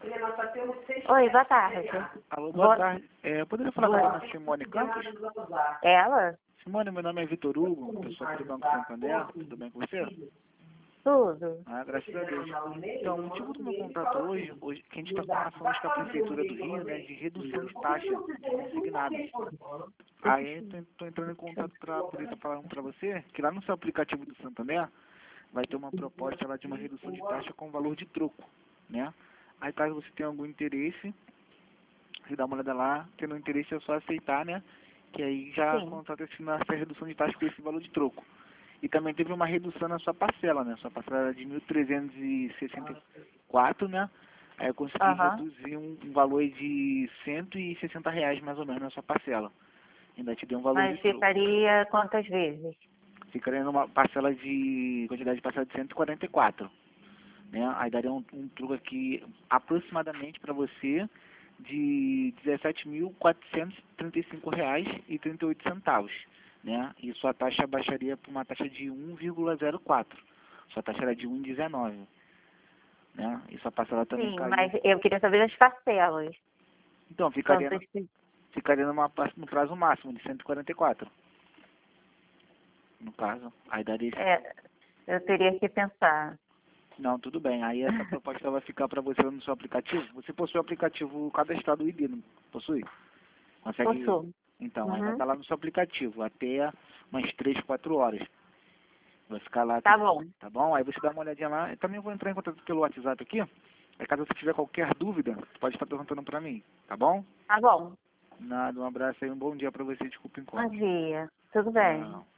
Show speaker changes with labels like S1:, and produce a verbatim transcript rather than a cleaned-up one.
S1: Oi, boa tarde.
S2: Alô, boa
S1: Boa-
S2: tarde. É, eu poderia falar com a dona Simone Campos?
S1: Ela?
S2: Simone, meu nome é Vitor Hugo, pessoal aqui do Banco Santander. Tudo bem com você?
S1: Tudo.
S2: Ah, graças a Deus. Então, o motivo do meu contato hoje, hoje que a gente está com ações com a Prefeitura do Rio, né, de redução de taxa de consignados. Aí, estou entrando em contato para poder estar falando para você que lá no seu aplicativo do Santander vai ter uma proposta lá de uma redução de taxa com valor de troco, né? Aí, caso você tenha algum interesse, você dá uma olhada lá, tendo interesse é só aceitar, né? Que aí já
S1: Sim.
S2: contrata essa redução de taxa com esse valor de troco. E também teve uma redução na sua parcela, né? Sua parcela era de mil trezentos e sessenta e quatro, né? Aí eu consegui
S1: Aham.
S2: reduzir um, um valor de cento e sessenta reais mais ou menos na sua parcela. Ainda te dei um valor de
S1: Mas
S2: troco.
S1: ficaria quantas vezes?
S2: Ficaria numa parcela de, quantidade de parcela de cento e quarenta e quatro, né? Aí daria um, um truque aqui aproximadamente para você de dezessete mil quatrocentos e trinta e cinco reais e trinta e oito centavos, né? E sua taxa baixaria para uma taxa de um vírgula zero quatro. Sua taxa era de um vírgula dezenove, né? E sua parcela também
S1: Sim,
S2: caiu.
S1: mas eu queria saber as parcelas.
S2: Então, ficaria,
S1: Quantas?
S2: no- ficaria numa, pa- no prazo máximo de cento e quarenta e quatro, no caso. Aí daria esse...
S1: É, eu teria que pensar.
S2: Não, tudo bem. Aí essa proposta vai ficar para você no seu aplicativo. Você possui o aplicativo cadastrado do I D, não possui? Consegue?
S1: Posso?
S2: Então, aí vai
S1: Uhum.
S2: estar lá no seu aplicativo até umas três, quatro horas. Vai ficar lá,
S1: Tá bom.
S2: tá bom? Aí você dá uma olhadinha lá. Eu também vou entrar em contato pelo WhatsApp aqui. Aí caso você tiver qualquer dúvida, você pode estar perguntando pra mim, tá bom?
S1: Tá bom.
S2: Nada, um abraço aí, um bom dia pra você, desculpa o
S1: Bom
S2: encontro.
S1: dia. Tudo bem.
S2: Tchau.